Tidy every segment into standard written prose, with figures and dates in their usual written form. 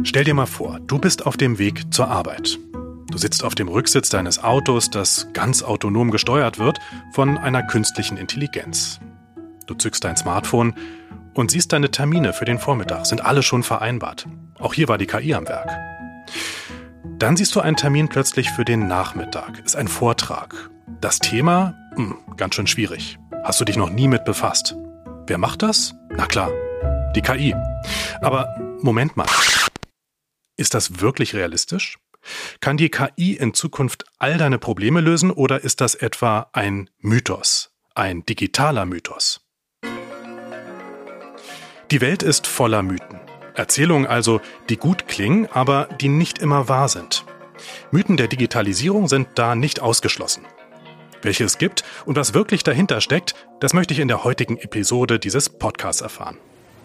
Stell dir mal vor, du bist auf dem Weg zur Arbeit. Du sitzt auf dem Rücksitz deines Autos, das ganz autonom gesteuert wird von einer künstlichen Intelligenz. Du zückst dein Smartphone und siehst deine Termine für den Vormittag, sind alle schon vereinbart. Auch hier war die KI am Werk. Dann siehst du einen Termin plötzlich für den Nachmittag. Ist ein Vortrag. Das Thema? Ganz schön schwierig. Hast du dich noch nie mit befasst. Wer macht das? Na klar, die KI. Aber Moment mal. Ist das wirklich realistisch? Kann die KI in Zukunft all deine Probleme lösen oder ist das etwa ein Mythos, ein digitaler Mythos? Die Welt ist voller Mythen. Erzählungen also, die gut klingen, aber die nicht immer wahr sind. Mythen der Digitalisierung sind da nicht ausgeschlossen. Welche es gibt und was wirklich dahinter steckt, das möchte ich in der heutigen Episode dieses Podcasts erfahren.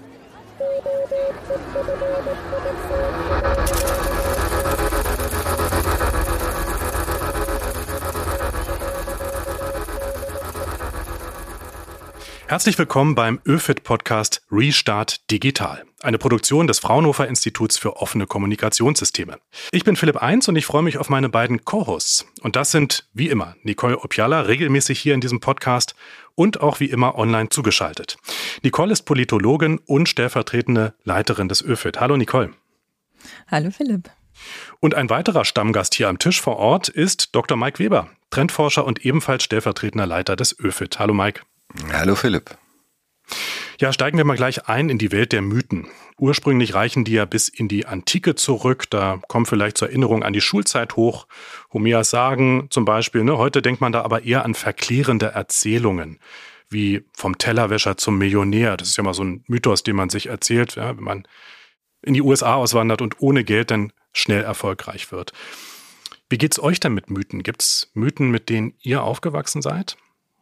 Herzlich willkommen beim ÖFIT-Podcast Restart Digital, eine Produktion des Fraunhofer Instituts für offene Kommunikationssysteme. Ich bin Philipp Eins und ich freue mich auf meine beiden Co-Hosts. Und das sind, wie immer, Nicole Opjala, regelmäßig hier in diesem Podcast und auch wie immer online zugeschaltet. Nicole ist Politologin und stellvertretende Leiterin des ÖFIT. Hallo Nicole. Hallo Philipp. Und ein weiterer Stammgast hier am Tisch vor Ort ist Dr. Mike Weber, Trendforscher und ebenfalls stellvertretender Leiter des ÖFIT. Hallo Mike. Hallo Philipp. Ja, steigen wir mal gleich ein in die Welt der Mythen. Ursprünglich reichen die ja bis in die Antike zurück. Da kommen vielleicht zur Erinnerung an die Schulzeit hoch. Homers Sagen zum Beispiel. Heute denkt man da aber eher an verklärende Erzählungen, wie vom Tellerwäscher zum Millionär. Das ist ja mal so ein Mythos, den man sich erzählt, ja, wenn man in die USA auswandert und ohne Geld dann schnell erfolgreich wird. Wie geht's euch denn mit Mythen? Gibt's Mythen, mit denen ihr aufgewachsen seid?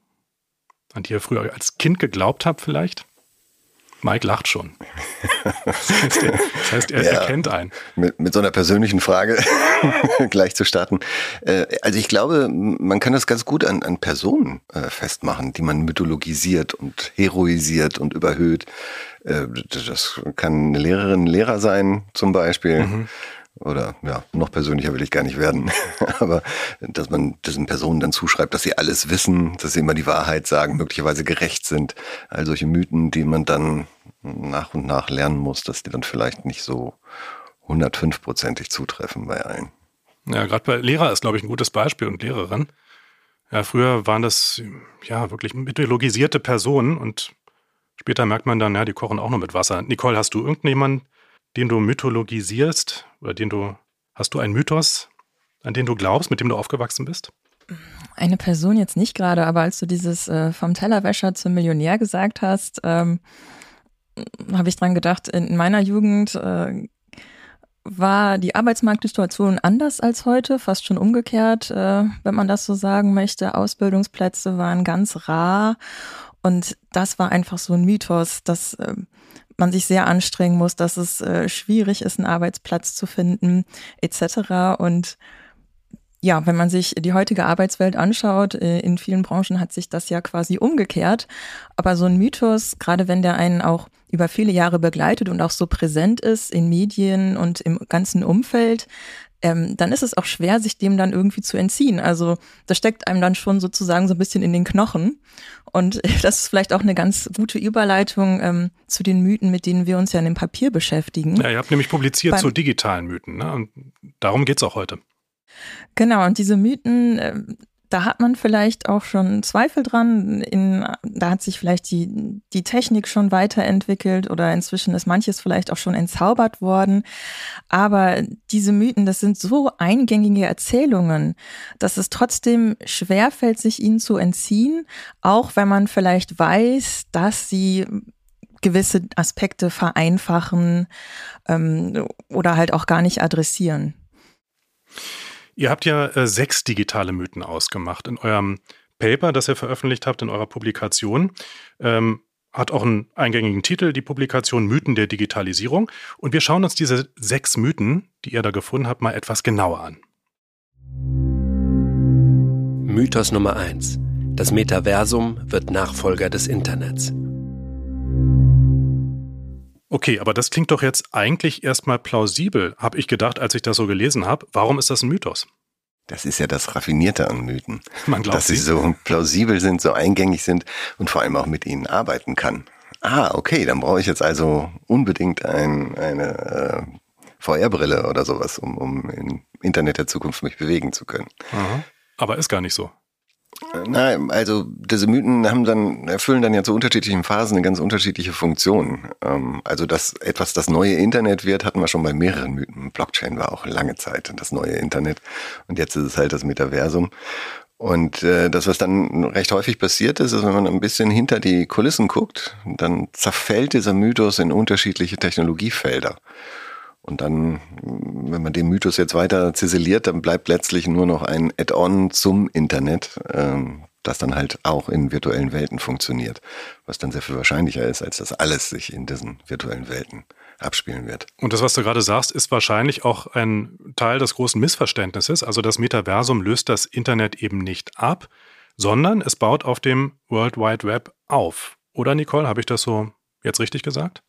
An die ihr früher als Kind geglaubt habt vielleicht? Mike lacht schon. Das heißt, er erkennt einen. Mit so einer persönlichen Frage gleich zu starten. Also ich glaube, man kann das ganz gut an Personen festmachen, die man mythologisiert und heroisiert und überhöht. Das kann eine Lehrerin, ein Lehrer sein zum Beispiel. Mhm. Oder ja, noch persönlicher will ich gar nicht werden. Aber dass man diesen Personen dann zuschreibt, dass sie alles wissen, dass sie immer die Wahrheit sagen, möglicherweise gerecht sind. All solche Mythen, die man dann nach und nach lernen muss, dass die dann vielleicht nicht so 105%ig zutreffen bei allen. Ja, gerade bei Lehrer ist, glaube ich, ein gutes Beispiel und Lehrerin. Ja, früher waren das ja wirklich mythologisierte Personen und später merkt man dann, ja, die kochen auch nur mit Wasser. Nicole, hast du irgendjemanden, den du mythologisierst oder hast du einen Mythos, an den du glaubst, mit dem du aufgewachsen bist? Eine Person jetzt nicht gerade, aber als du dieses vom Tellerwäscher zum Millionär gesagt hast, habe ich dran gedacht, in meiner Jugend war die Arbeitsmarktsituation anders als heute, fast schon umgekehrt, wenn man das so sagen möchte. Ausbildungsplätze waren ganz rar und das war einfach so ein Mythos, dass man sich sehr anstrengen muss, dass es schwierig ist, einen Arbeitsplatz zu finden, etc. Und ja, wenn man sich die heutige Arbeitswelt anschaut, in vielen Branchen hat sich das ja quasi umgekehrt. Aber so ein Mythos, gerade wenn der einen auch über viele Jahre begleitet und auch so präsent ist in Medien und im ganzen Umfeld, dann ist es auch schwer, sich dem dann irgendwie zu entziehen. Also das steckt einem dann schon sozusagen so ein bisschen in den Knochen. Und das ist vielleicht auch eine ganz gute Überleitung zu den Mythen, mit denen wir uns ja in dem Papier beschäftigen. Ja, ihr habt nämlich publiziert zu digitalen Mythen, ne? Und darum geht's auch heute. Genau, und diese Mythen, da hat man vielleicht auch schon Zweifel dran. Da hat sich vielleicht die Technik schon weiterentwickelt oder inzwischen ist manches vielleicht auch schon entzaubert worden. Aber diese Mythen, das sind so eingängige Erzählungen, dass es trotzdem schwerfällt, sich ihnen zu entziehen, auch wenn man vielleicht weiß, dass sie gewisse Aspekte vereinfachen oder halt auch gar nicht adressieren. Ihr habt ja 6 digitale Mythen ausgemacht. In eurem Paper, das ihr veröffentlicht habt, in eurer Publikation, hat auch einen eingängigen Titel, die Publikation Mythen der Digitalisierung. Und wir schauen uns diese 6 Mythen, die ihr da gefunden habt, mal etwas genauer an. Mythos Nummer 1. Das Metaversum wird Nachfolger des Internets. Okay, aber das klingt doch jetzt eigentlich erstmal plausibel, habe ich gedacht, als ich das so gelesen habe. Warum ist das ein Mythos? Das ist ja das Raffinierte an Mythen. Man glaubt, dass sie so plausibel sind, so eingängig sind und vor allem auch mit ihnen arbeiten kann. Okay, dann brauche ich jetzt also unbedingt eine VR-Brille oder sowas, um im Internet der Zukunft mich bewegen zu können. Aha. Aber ist gar nicht so. Nein, also diese Mythen erfüllen dann ja zu unterschiedlichen Phasen eine ganz unterschiedliche Funktion. Also dass etwas das neue Internet wird, hatten wir schon bei mehreren Mythen. Blockchain war auch lange Zeit das neue Internet und jetzt ist es halt das Metaversum. Und das, was dann recht häufig passiert ist, wenn man ein bisschen hinter die Kulissen guckt, dann zerfällt dieser Mythos in unterschiedliche Technologiefelder. Und dann, wenn man den Mythos jetzt weiter ziseliert, dann bleibt letztlich nur noch ein Add-on zum Internet, das dann halt auch in virtuellen Welten funktioniert, was dann sehr viel wahrscheinlicher ist, als dass alles sich in diesen virtuellen Welten abspielen wird. Und das, was du gerade sagst, ist wahrscheinlich auch ein Teil des großen Missverständnisses. Also das Metaversum löst das Internet eben nicht ab, sondern es baut auf dem World Wide Web auf. Oder Nicole, habe ich das so jetzt richtig gesagt?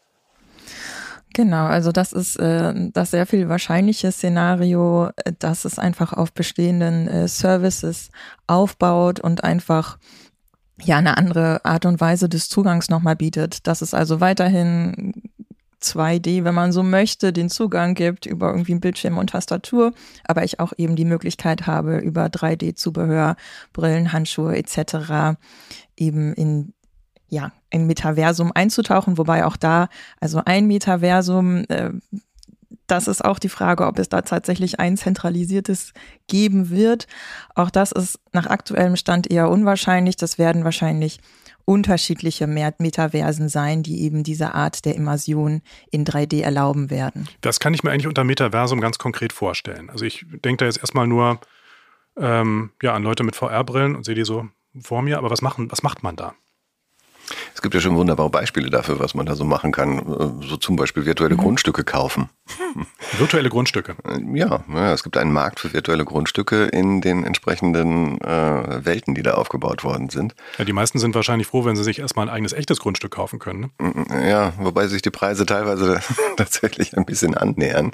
Genau, also das ist das sehr viel wahrscheinliche Szenario, dass es einfach auf bestehenden Services aufbaut und einfach eine andere Art und Weise des Zugangs nochmal bietet. Dass es also weiterhin 2D, wenn man so möchte, den Zugang gibt über irgendwie einen Bildschirm und Tastatur, aber ich auch eben die Möglichkeit habe, über 3D-Zubehör, Brillen, Handschuhe etc. eben in ein Metaversum einzutauchen, wobei auch da, also ein Metaversum, das ist auch die Frage, ob es da tatsächlich ein zentralisiertes geben wird. Auch das ist nach aktuellem Stand eher unwahrscheinlich. Das werden wahrscheinlich unterschiedliche Metaversen sein, die eben diese Art der Immersion in 3D erlauben werden. Das kann ich mir eigentlich unter Metaversum ganz konkret vorstellen. Also ich denke da jetzt erstmal nur an Leute mit VR-Brillen und sehe die so vor mir, aber was macht man da? Es gibt ja schon wunderbare Beispiele dafür, was man da so machen kann. So zum Beispiel virtuelle Grundstücke kaufen. Virtuelle Grundstücke? Ja, es gibt einen Markt für virtuelle Grundstücke in den entsprechenden Welten, die da aufgebaut worden sind. Ja, die meisten sind wahrscheinlich froh, wenn sie sich erstmal ein eigenes echtes Grundstück kaufen können. Ne? Ja, wobei sich die Preise teilweise tatsächlich ein bisschen annähern.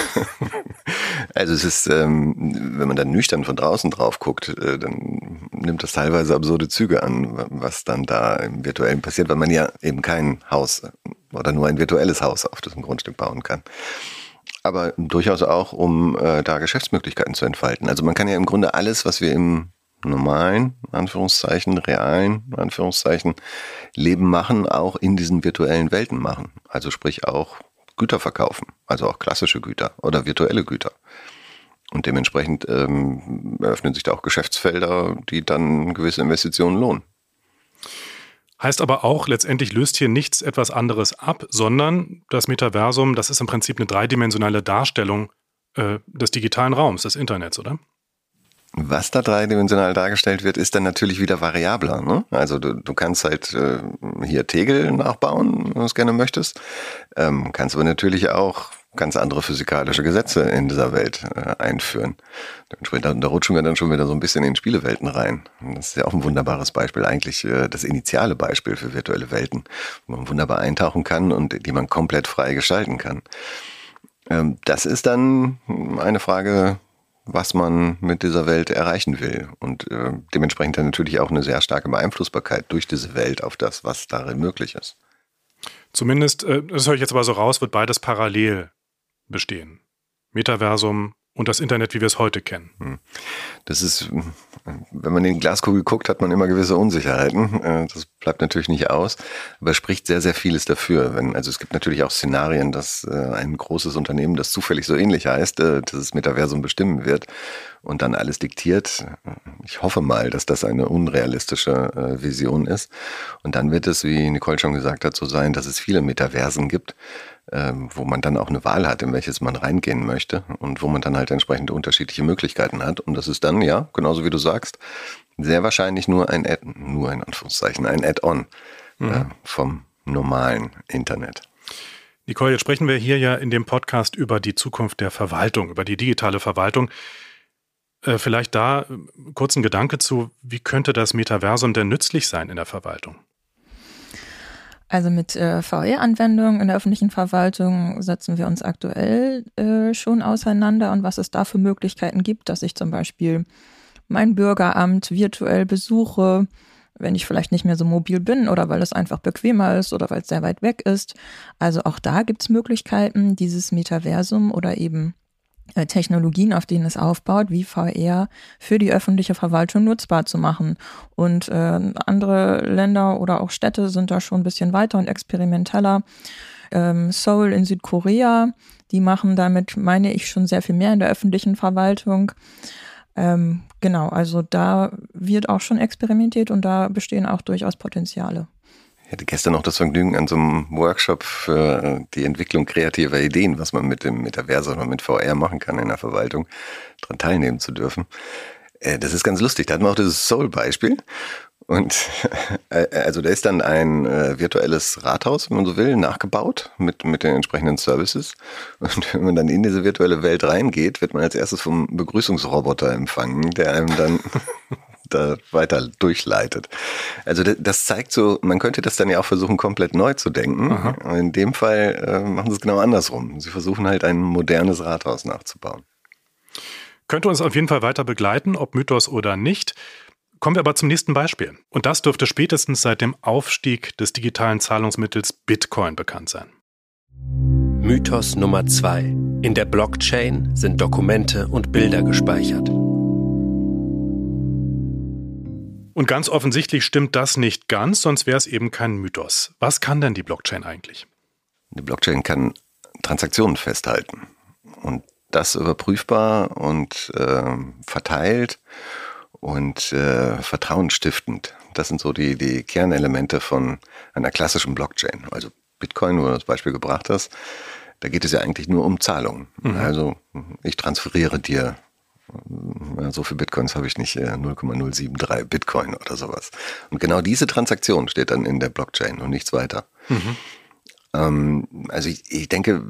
Also es ist, wenn man dann nüchtern von draußen drauf guckt, dann nimmt das teilweise absurde Züge an, was dann da im Virtuellen passiert, weil man ja eben kein Haus oder nur ein virtuelles Haus auf diesem Grundstück bauen kann. Aber durchaus auch, um da Geschäftsmöglichkeiten zu entfalten. Also man kann ja im Grunde alles, was wir im normalen, Anführungszeichen, realen, Anführungszeichen, Leben machen, auch in diesen virtuellen Welten machen. Also sprich auch Güter verkaufen, also auch klassische Güter oder virtuelle Güter. Und dementsprechend eröffnen sich da auch Geschäftsfelder, die dann gewisse Investitionen lohnen. Heißt aber auch, letztendlich löst hier nichts etwas anderes ab, sondern das Metaversum, das ist im Prinzip eine dreidimensionale Darstellung des digitalen Raums, des Internets, oder? Was da dreidimensional dargestellt wird, ist dann natürlich wieder variabler. Ne? Also du kannst halt hier Tegel nachbauen, wenn du es gerne möchtest. Kannst aber natürlich auch ganz andere physikalische Gesetze in dieser Welt einführen. Da rutschen wir dann schon wieder so ein bisschen in Spielewelten rein. Das ist ja auch ein wunderbares Beispiel, eigentlich das initiale Beispiel für virtuelle Welten, wo man wunderbar eintauchen kann und die man komplett frei gestalten kann. Das ist dann eine Frage, was man mit dieser Welt erreichen will. Und dementsprechend dann natürlich auch eine sehr starke Beeinflussbarkeit durch diese Welt auf das, was darin möglich ist. Zumindest, das höre ich jetzt aber so raus, wird beides parallel bestehen. Metaversum und das Internet, wie wir es heute kennen. Das ist, wenn man in die Glaskugel guckt, hat man immer gewisse Unsicherheiten. Das bleibt natürlich nicht aus, aber spricht sehr, sehr vieles dafür. Also es gibt natürlich auch Szenarien, dass ein großes Unternehmen, das zufällig so ähnlich heißt, das Metaversum bestimmen wird und dann alles diktiert. Ich hoffe mal, dass das eine unrealistische Vision ist. Und dann wird es, wie Nicole schon gesagt hat, so sein, dass es viele Metaversen gibt, wo man dann auch eine Wahl hat, in welches man reingehen möchte und wo man dann halt entsprechende unterschiedliche Möglichkeiten hat. Und das ist dann, ja, genauso wie du sagst, sehr wahrscheinlich nur in Anführungszeichen, ein Add-on vom normalen Internet. Nicole, jetzt sprechen wir hier ja in dem Podcast über die Zukunft der Verwaltung, über die digitale Verwaltung. Vielleicht da kurz ein Gedanke zu, wie könnte das Metaversum denn nützlich sein in der Verwaltung? Also mit VR-Anwendungen in der öffentlichen Verwaltung setzen wir uns aktuell schon auseinander und was es da für Möglichkeiten gibt, dass ich zum Beispiel mein Bürgeramt virtuell besuche, wenn ich vielleicht nicht mehr so mobil bin oder weil es einfach bequemer ist oder weil es sehr weit weg ist. Also auch da gibt es Möglichkeiten, dieses Metaversum oder eben Technologien, auf denen es aufbaut, wie VR für die öffentliche Verwaltung nutzbar zu machen. Und andere Länder oder auch Städte sind da schon ein bisschen weiter und experimenteller. Seoul in Südkorea, die machen damit, meine ich, schon sehr viel mehr in der öffentlichen Verwaltung. Genau, also da wird auch schon experimentiert und da bestehen auch durchaus Potenziale. Ich hatte gestern noch das Vergnügen, an so einem Workshop für die Entwicklung kreativer Ideen, was man mit dem Metaversum oder mit VR machen kann in der Verwaltung, daran teilnehmen zu dürfen. Das ist ganz lustig. Da hatten wir auch dieses Seoul-Beispiel. Und also da ist dann ein virtuelles Rathaus, wenn man so will, nachgebaut mit den entsprechenden Services. Und wenn man dann in diese virtuelle Welt reingeht, wird man als erstes vom Begrüßungsroboter empfangen, der einem dann da weiter durchleitet. Also das zeigt so, man könnte das dann ja auch versuchen, komplett neu zu denken. Aha. In dem Fall machen sie es genau andersrum. Sie versuchen halt ein modernes Rathaus nachzubauen. Könnte uns auf jeden Fall weiter begleiten, ob Mythos oder nicht. Kommen wir aber zum nächsten Beispiel. Und das dürfte spätestens seit dem Aufstieg des digitalen Zahlungsmittels Bitcoin bekannt sein. Mythos Nummer 2. In der Blockchain sind Dokumente und Bilder gespeichert. Und ganz offensichtlich stimmt das nicht ganz, sonst wäre es eben kein Mythos. Was kann denn die Blockchain eigentlich? Die Blockchain kann Transaktionen festhalten und das überprüfbar und verteilt und vertrauensstiftend. Das sind so die Kernelemente von einer klassischen Blockchain. Also Bitcoin, wo du das Beispiel gebracht hast, da geht es ja eigentlich nur um Zahlungen. Mhm. Also ich transferiere dir, so viel Bitcoins habe ich nicht, 0,073 Bitcoin oder sowas. Und genau diese Transaktion steht dann in der Blockchain und nichts weiter. Mhm. Also ich denke,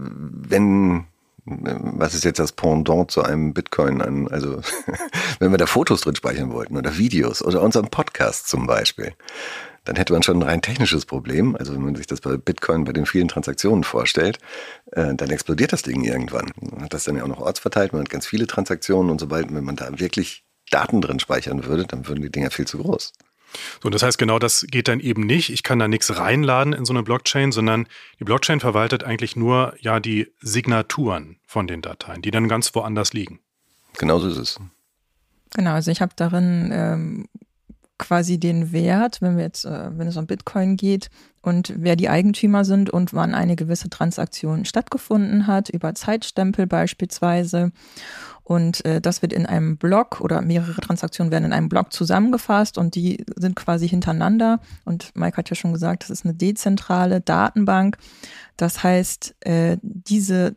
was ist jetzt das Pendant zu einem Bitcoin an, also wenn wir da Fotos drin speichern wollten oder Videos oder unseren Podcast zum Beispiel, dann hätte man schon ein rein technisches Problem. Also wenn man sich das bei Bitcoin bei den vielen Transaktionen vorstellt, dann explodiert das Ding irgendwann. Man hat das dann ja auch noch ortsverteilt, man hat ganz viele Transaktionen und sobald, wenn man da wirklich Daten drin speichern würde, dann würden die Dinger viel zu groß. So, und das heißt, genau das geht dann eben nicht. Ich kann da nichts reinladen in so eine Blockchain, sondern die Blockchain verwaltet eigentlich nur ja die Signaturen von den Dateien, die dann ganz woanders liegen. Genau so ist es. Genau, also ich habe darin quasi den Wert, wenn es um Bitcoin geht und wer die Eigentümer sind und wann eine gewisse Transaktion stattgefunden hat, über Zeitstempel beispielsweise. Und das wird in einem Block oder mehrere Transaktionen werden in einem Block zusammengefasst und die sind quasi hintereinander. Und Mike hat ja schon gesagt, das ist eine dezentrale Datenbank. Das heißt, diese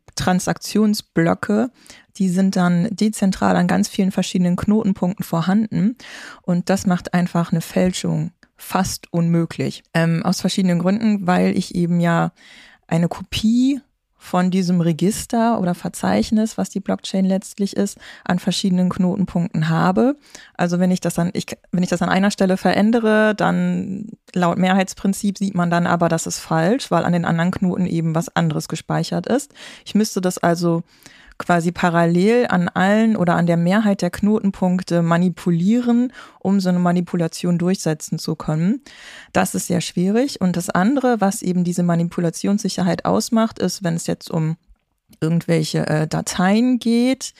Transaktionsblöcke, die sind dann dezentral an ganz vielen verschiedenen Knotenpunkten vorhanden. Und das macht einfach eine Fälschung fast unmöglich. Aus verschiedenen Gründen, weil ich eben ja eine Kopie von diesem Register oder Verzeichnis, was die Blockchain letztlich ist, an verschiedenen Knotenpunkten habe. Also wenn ich das an einer Stelle verändere, dann laut Mehrheitsprinzip sieht man dann aber, das ist falsch, weil an den anderen Knoten eben was anderes gespeichert ist. Ich müsste das also quasi parallel an allen oder an der Mehrheit der Knotenpunkte manipulieren, um so eine Manipulation durchsetzen zu können. Das ist sehr schwierig. Und das andere, was eben diese Manipulationssicherheit ausmacht, ist, wenn es jetzt um irgendwelche Dateien geht,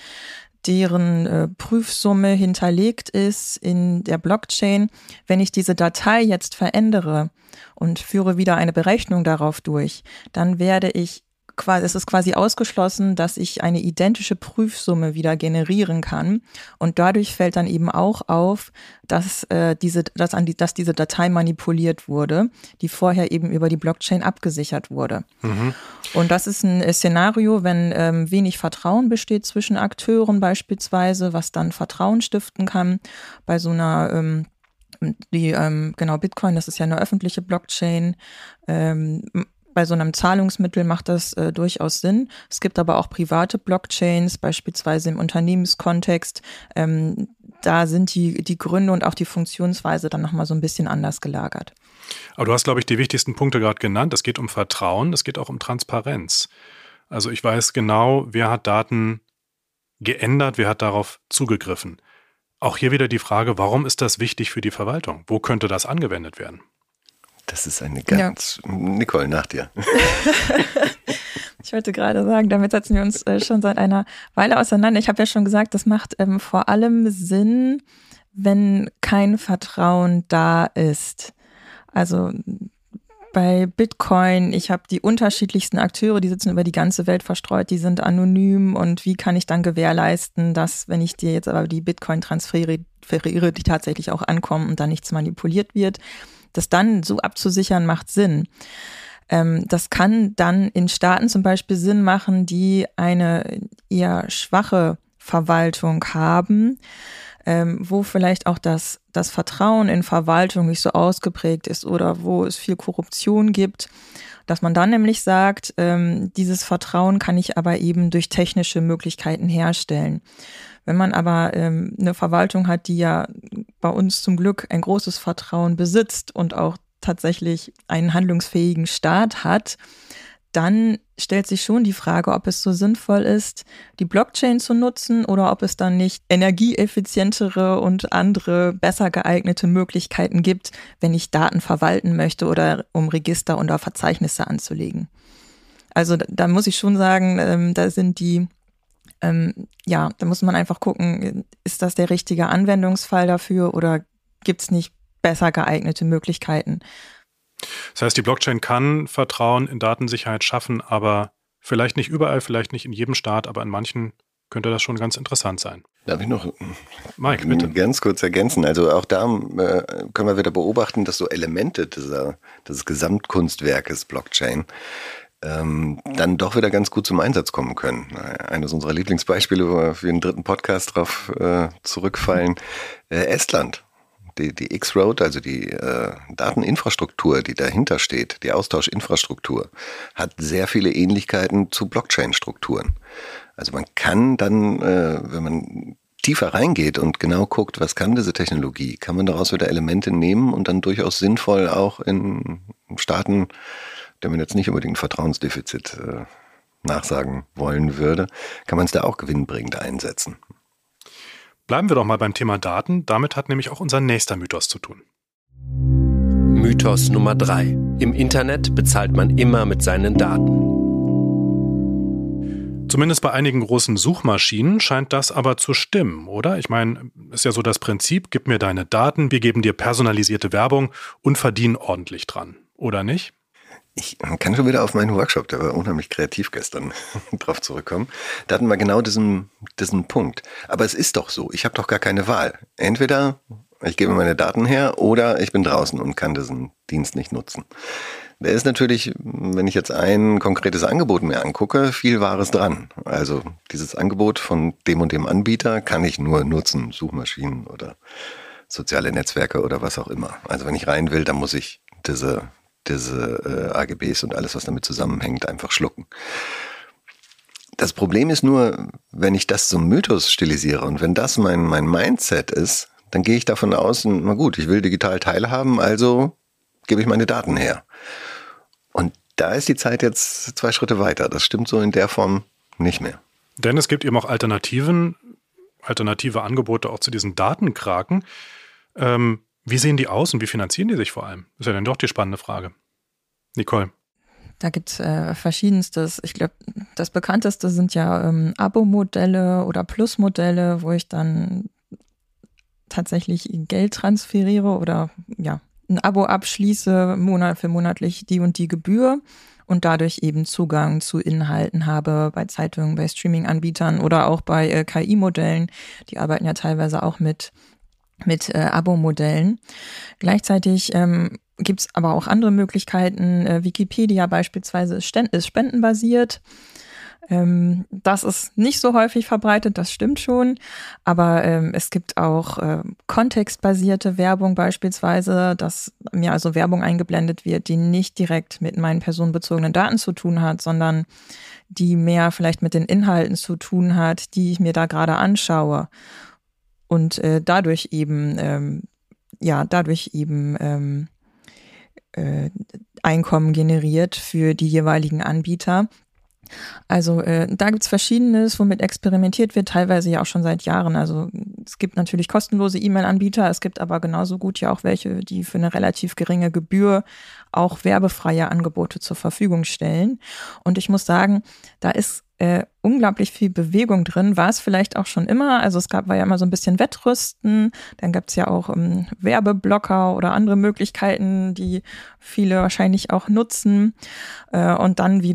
deren Prüfsumme hinterlegt ist in der Blockchain. Wenn ich diese Datei jetzt verändere und führe wieder eine Berechnung darauf durch, dann es ist quasi ausgeschlossen, dass ich eine identische Prüfsumme wieder generieren kann. Und dadurch fällt dann eben auch auf, dass diese Datei manipuliert wurde, die vorher eben über die Blockchain abgesichert wurde. Mhm. Und das ist ein Szenario, wenn wenig Vertrauen besteht zwischen Akteuren beispielsweise, was dann Vertrauen stiften kann bei so einer Bitcoin, das ist ja eine öffentliche Blockchain. Bei so einem Zahlungsmittel macht das durchaus Sinn. Es gibt aber auch private Blockchains, beispielsweise im Unternehmenskontext. Da sind die Gründe und auch die Funktionsweise dann nochmal so ein bisschen anders gelagert. Aber du hast, glaube ich, die wichtigsten Punkte gerade genannt. Es geht um Vertrauen, es geht auch um Transparenz. Also ich weiß genau, wer hat Daten geändert, wer hat darauf zugegriffen. Auch hier wieder die Frage, warum ist das wichtig für die Verwaltung? Wo könnte das angewendet werden? Das ist eine ganz... Ja. Nicole, nach dir. Ich wollte gerade sagen, damit setzen wir uns schon seit einer Weile auseinander. Ich habe ja schon gesagt, das macht vor allem Sinn, wenn kein Vertrauen da ist. Also bei Bitcoin, ich habe die unterschiedlichsten Akteure, die sitzen über die ganze Welt verstreut, die sind anonym und wie kann ich dann gewährleisten, dass, wenn ich dir jetzt aber die Bitcoin transferiere, die tatsächlich auch ankommen und dann nichts manipuliert wird, das dann so abzusichern, macht Sinn. Das kann dann in Staaten zum Beispiel Sinn machen, die eine eher schwache Verwaltung haben, wo vielleicht auch das Vertrauen in Verwaltung nicht so ausgeprägt ist oder wo es viel Korruption gibt, dass man dann nämlich sagt, dieses Vertrauen kann ich aber eben durch technische Möglichkeiten herstellen. Wenn man aber eine Verwaltung hat, die ja bei uns zum Glück ein großes Vertrauen besitzt und auch tatsächlich einen handlungsfähigen Staat hat, dann stellt sich schon die Frage, ob es so sinnvoll ist, die Blockchain zu nutzen oder ob es dann nicht energieeffizientere und andere besser geeignete Möglichkeiten gibt, wenn ich Daten verwalten möchte oder um Register oder Verzeichnisse anzulegen. Also da muss ich schon sagen, da sind die, da muss man einfach gucken, ist das der richtige Anwendungsfall dafür oder gibt es nicht besser geeignete Möglichkeiten? Das heißt, die Blockchain kann Vertrauen in Datensicherheit schaffen, aber vielleicht nicht überall, vielleicht nicht in jedem Staat, aber in manchen könnte das schon ganz interessant sein. Darf ich noch Mike, bitte. Ganz kurz ergänzen? Also auch da können wir wieder beobachten, dass so Elemente des Gesamtkunstwerkes Blockchain dann doch wieder ganz gut zum Einsatz kommen können. Eines unserer Lieblingsbeispiele, wo wir für den dritten Podcast drauf zurückfallen, Estland. Die X-Road, also die Dateninfrastruktur, die dahinter steht, die Austauschinfrastruktur, hat sehr viele Ähnlichkeiten zu Blockchain-Strukturen. Also man kann dann, wenn man tiefer reingeht und genau guckt, was kann diese Technologie, kann man daraus wieder Elemente nehmen und dann durchaus sinnvoll auch in Staaten, der man jetzt nicht unbedingt ein Vertrauensdefizit nachsagen wollen würde, kann man es da auch gewinnbringend einsetzen. Bleiben wir doch mal beim Thema Daten. Damit hat nämlich auch unser nächster Mythos zu tun. Mythos Nummer 3. Im Internet bezahlt man immer mit seinen Daten. Zumindest bei einigen großen Suchmaschinen scheint das aber zu stimmen, oder? Ich meine, ist ja so das Prinzip, gib mir deine Daten, wir geben dir personalisierte Werbung und verdienen ordentlich dran, oder nicht? Ich kann schon wieder auf meinen Workshop, der war unheimlich kreativ gestern, drauf zurückkommen. Da hatten wir genau diesen Punkt. Aber es ist doch so, ich habe doch gar keine Wahl. Entweder ich gebe meine Daten her oder ich bin draußen und kann diesen Dienst nicht nutzen. Da ist natürlich, wenn ich jetzt ein konkretes Angebot mir angucke, viel Wahres dran. Also dieses Angebot von dem und dem Anbieter kann ich nur nutzen, Suchmaschinen oder soziale Netzwerke oder was auch immer. Also wenn ich rein will, dann muss ich diese AGBs und alles, was damit zusammenhängt, einfach schlucken. Das Problem ist nur, wenn ich das zum Mythos stilisiere und wenn das mein Mindset ist, dann gehe ich davon aus, na gut, ich will digital teilhaben, also gebe ich meine Daten her. Und da ist die Zeit jetzt 2 Schritte weiter. Das stimmt so in der Form nicht mehr. Denn es gibt eben auch alternative Angebote auch zu diesen Datenkraken. Wie sehen die aus und wie finanzieren die sich vor allem? Das ist ja dann doch die spannende Frage. Nicole. Da gibt es verschiedenstes. Ich glaube, das bekannteste sind ja Abo-Modelle oder Plus-Modelle, wo ich dann tatsächlich Geld transferiere oder ja ein Abo abschließe, für monatlich die und die Gebühr und dadurch eben Zugang zu Inhalten habe bei Zeitungen, bei Streaming-Anbietern oder auch bei KI-Modellen. Die arbeiten ja teilweise auch mit Abo-Modellen. Gleichzeitig gibt es aber auch andere Möglichkeiten. Wikipedia beispielsweise ist spendenbasiert. Das ist nicht so häufig verbreitet, das stimmt schon. Aber es gibt auch kontextbasierte Werbung beispielsweise, dass mir also Werbung eingeblendet wird, die nicht direkt mit meinen personenbezogenen Daten zu tun hat, sondern die mehr vielleicht mit den Inhalten zu tun hat, die ich mir da gerade anschaue. Und dadurch eben Einkommen generiert für die jeweiligen Anbieter. Also da gibt's Verschiedenes, womit experimentiert wird, teilweise ja auch schon seit Jahren. Also es gibt natürlich kostenlose E-Mail-Anbieter, es gibt aber genauso gut ja auch welche, die für eine relativ geringe Gebühr auch werbefreie Angebote zur Verfügung stellen. Und ich muss sagen, da ist unglaublich viel Bewegung drin, war es vielleicht auch schon immer. Also war ja immer so ein bisschen Wettrüsten, dann gibt's ja auch Werbeblocker oder andere Möglichkeiten, die viele wahrscheinlich auch nutzen. Und dann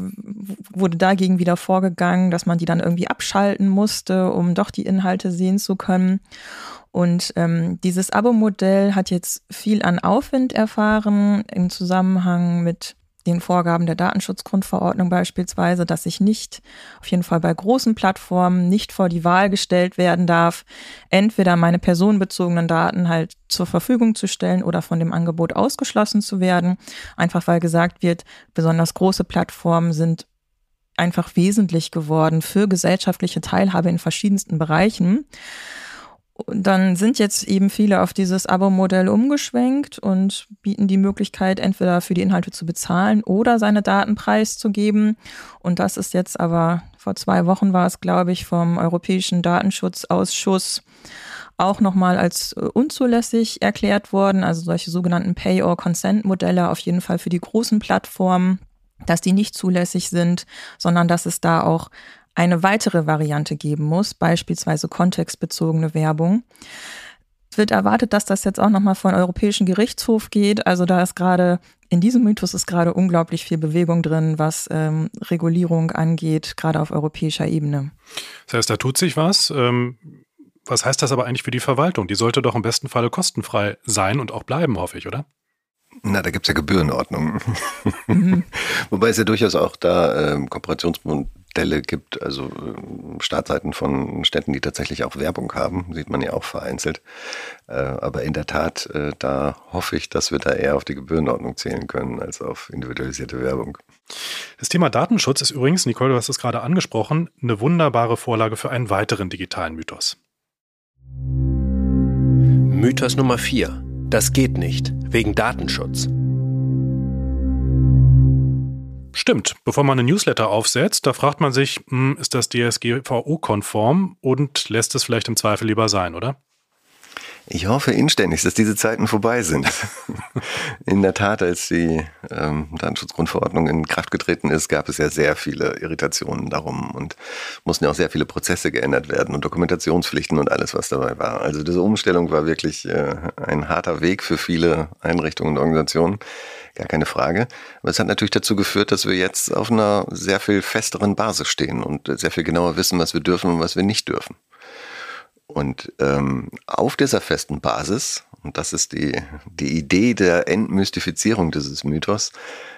wurde dagegen wieder vorgegangen, dass man die dann irgendwie abschalten musste, um doch die Inhalte sehen zu können. Und dieses Abo-Modell hat jetzt viel an Aufwind erfahren im Zusammenhang mit den Vorgaben der Datenschutzgrundverordnung beispielsweise, dass ich nicht, auf jeden Fall bei großen Plattformen, nicht vor die Wahl gestellt werden darf, entweder meine personenbezogenen Daten halt zur Verfügung zu stellen oder von dem Angebot ausgeschlossen zu werden. Einfach weil gesagt wird, besonders große Plattformen sind einfach wesentlich geworden für gesellschaftliche Teilhabe in verschiedensten Bereichen. Und dann sind jetzt eben viele auf dieses Abo-Modell umgeschwenkt und bieten die Möglichkeit, entweder für die Inhalte zu bezahlen oder seine Daten preiszugeben. Und das ist jetzt aber, vor 2 Wochen war es, glaube ich, vom Europäischen Datenschutzausschuss auch nochmal als unzulässig erklärt worden. Also solche sogenannten Pay-or-Consent-Modelle auf jeden Fall für die großen Plattformen, dass die nicht zulässig sind, sondern dass es da auch eine weitere Variante geben muss, beispielsweise kontextbezogene Werbung. Es wird erwartet, dass das jetzt auch nochmal vor den Europäischen Gerichtshof geht. Also da ist gerade, in diesem Mythos ist gerade unglaublich viel Bewegung drin, was Regulierung angeht, gerade auf europäischer Ebene. Das heißt, da tut sich was. Was heißt das aber eigentlich für die Verwaltung? Die sollte doch im besten Falle kostenfrei sein und auch bleiben, hoffe ich, oder? Na, da gibt's ja Gebührenordnungen. Wobei es ja durchaus auch da Kooperationsmodelle gibt, also Startseiten von Städten, die tatsächlich auch Werbung haben, sieht man ja auch vereinzelt. Aber in der Tat, da hoffe ich, dass wir da eher auf die Gebührenordnung zählen können, als auf individualisierte Werbung. Das Thema Datenschutz ist übrigens, Nicole, du hast es gerade angesprochen, eine wunderbare Vorlage für einen weiteren digitalen Mythos. Mythos Nummer 4. Das geht nicht, wegen Datenschutz. Stimmt, bevor man eine Newsletter aufsetzt, da fragt man sich, ist das DSGVO-konform und lässt es vielleicht im Zweifel lieber sein, oder? Ich hoffe inständig, dass diese Zeiten vorbei sind. In der Tat, als die Datenschutzgrundverordnung in Kraft getreten ist, gab es ja sehr viele Irritationen darum und mussten ja auch sehr viele Prozesse geändert werden und Dokumentationspflichten und alles, was dabei war. Also diese Umstellung war wirklich ein harter Weg für viele Einrichtungen und Organisationen, gar keine Frage. Aber es hat natürlich dazu geführt, dass wir jetzt auf einer sehr viel festeren Basis stehen und sehr viel genauer wissen, was wir dürfen und was wir nicht dürfen. Und auf dieser festen Basis, und das ist die Idee der Entmystifizierung dieses Mythos,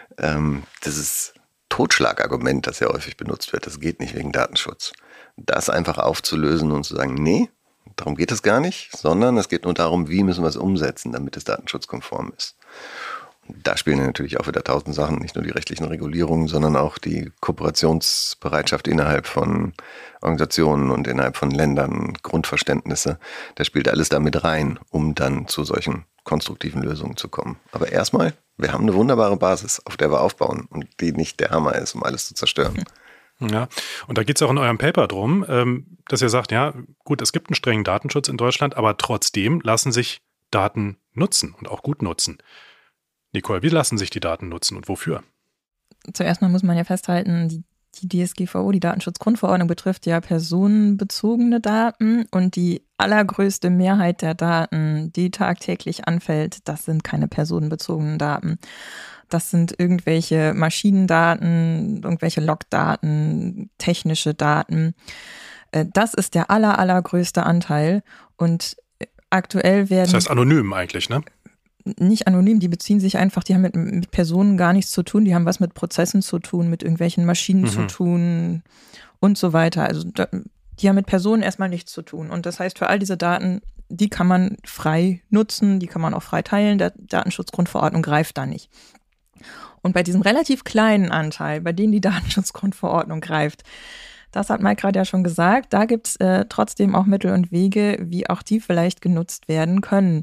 dieses Totschlagargument, das ja häufig benutzt wird, das geht nicht wegen Datenschutz, das einfach aufzulösen und zu sagen, nee, darum geht es gar nicht, sondern es geht nur darum, wie müssen wir es umsetzen, damit es datenschutzkonform ist. Da spielen natürlich auch wieder 1000 Sachen, nicht nur die rechtlichen Regulierungen, sondern auch die Kooperationsbereitschaft innerhalb von Organisationen und innerhalb von Ländern, Grundverständnisse. Da spielt alles da mit rein, um dann zu solchen konstruktiven Lösungen zu kommen. Aber erstmal, wir haben eine wunderbare Basis, auf der wir aufbauen und die nicht der Hammer ist, um alles zu zerstören. Ja, und da geht es auch in eurem Paper drum, dass ihr sagt, ja gut, es gibt einen strengen Datenschutz in Deutschland, aber trotzdem lassen sich Daten nutzen und auch gut nutzen. Nicole, wie lassen sich die Daten nutzen und wofür? Zuerst mal muss man ja festhalten, die DSGVO, die Datenschutzgrundverordnung, betrifft ja personenbezogene Daten und die allergrößte Mehrheit der Daten, die tagtäglich anfällt, das sind keine personenbezogenen Daten. Das sind irgendwelche Maschinendaten, irgendwelche Logdaten, technische Daten. Das ist der allergrößte Anteil und aktuell werden... Das heißt anonym eigentlich, ne? Nicht anonym, die beziehen sich einfach, die haben mit Personen gar nichts zu tun, die haben was mit Prozessen zu tun, mit irgendwelchen Maschinen zu tun und so weiter. Also die haben mit Personen erstmal nichts zu tun. Und das heißt, für all diese Daten, die kann man frei nutzen, die kann man auch frei teilen, der Datenschutzgrundverordnung greift da nicht. Und bei diesem relativ kleinen Anteil, bei denen die Datenschutzgrundverordnung greift, das hat Mike gerade ja schon gesagt, da gibt es trotzdem auch Mittel und Wege, wie auch die vielleicht genutzt werden können.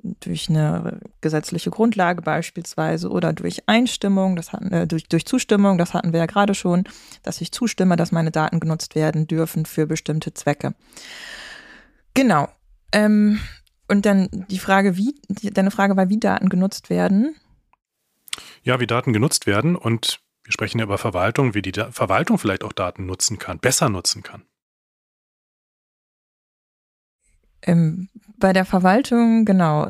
durch eine gesetzliche Grundlage beispielsweise oder durch Einstimmung, durch Zustimmung, das hatten wir ja gerade schon, dass ich zustimme, dass meine Daten genutzt werden dürfen für bestimmte Zwecke. Genau. Und dann deine Frage war, wie Daten genutzt werden. Ja, wie Daten genutzt werden, und wir sprechen ja über Verwaltung, wie die Verwaltung vielleicht auch Daten nutzen kann, besser nutzen kann. Bei der Verwaltung, genau,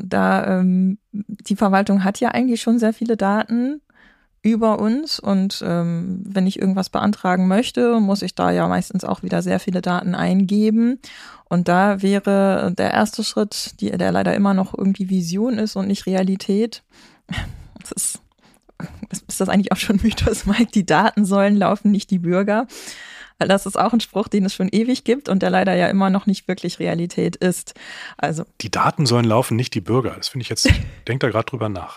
die Verwaltung hat ja eigentlich schon sehr viele Daten über uns, und wenn ich irgendwas beantragen möchte, muss ich da ja meistens auch wieder sehr viele Daten eingeben, und da wäre der erste Schritt, der leider immer noch irgendwie Vision ist und nicht Realität. Ist das eigentlich auch schon Mythos, Mike? Die Daten sollen laufen, nicht die Bürger. Das ist auch ein Spruch, den es schon ewig gibt und der leider ja immer noch nicht wirklich Realität ist. Also die Daten sollen laufen, nicht die Bürger. Das finde ich jetzt, denk da gerade drüber nach.